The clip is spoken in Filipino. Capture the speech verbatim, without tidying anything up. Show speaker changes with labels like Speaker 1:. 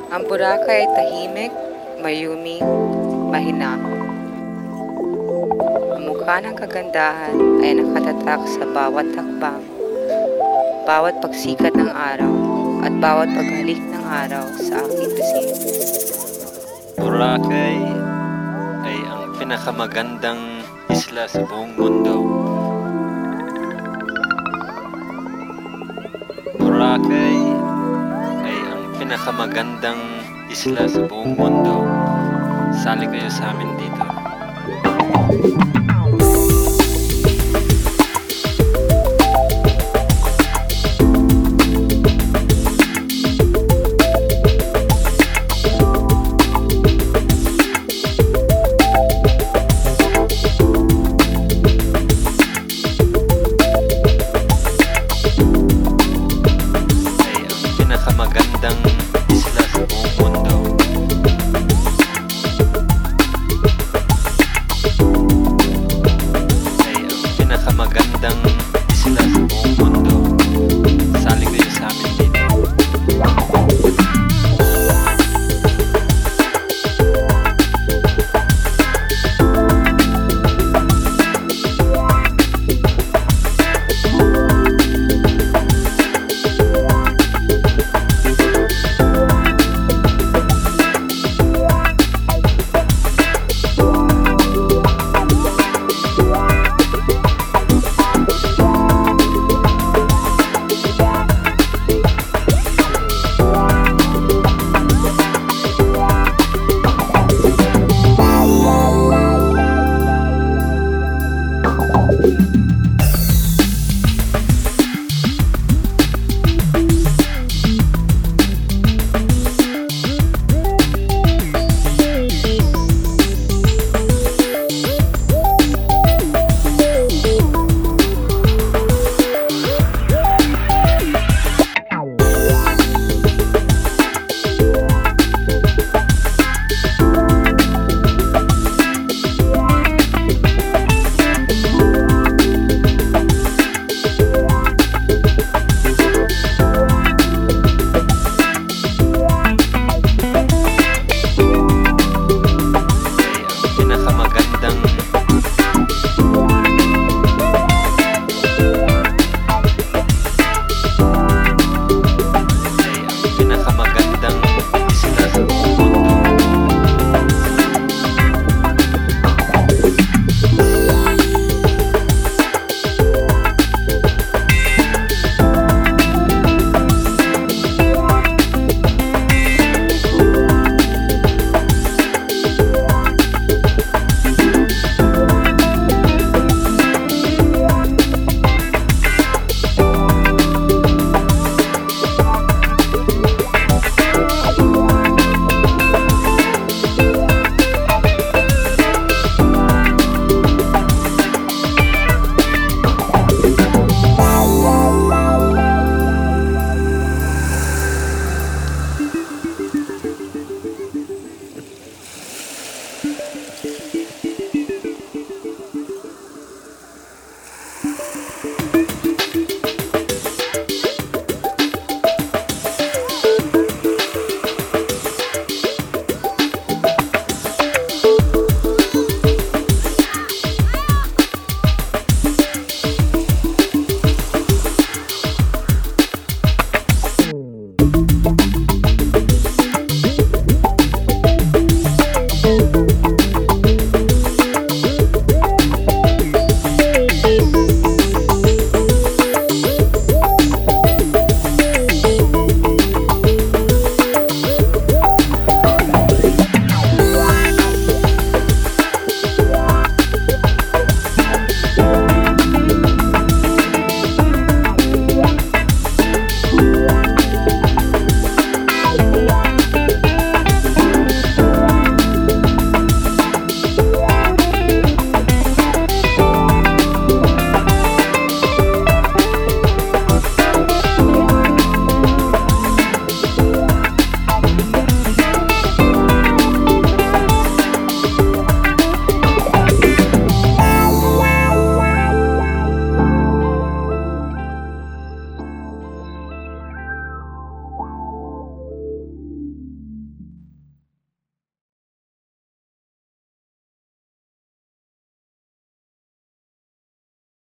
Speaker 1: Ang Boracay ay tahimik, mayuming, mahinahon. Ang mukha ng kagandahan ay nakatatak sa bawat hakbang, bawat pagsikat ng araw, at bawat paghalik ng araw sa aking pisngi.
Speaker 2: Boracay ay ang pinakamagandang isla sa buong mundo. Boracay ay ang pinakamagandang isla sa buong mundo. Sali kayo sa amin dito. Magandang isla sa buong mundo. Ay ang pinakamagandang isla sa buong mundo.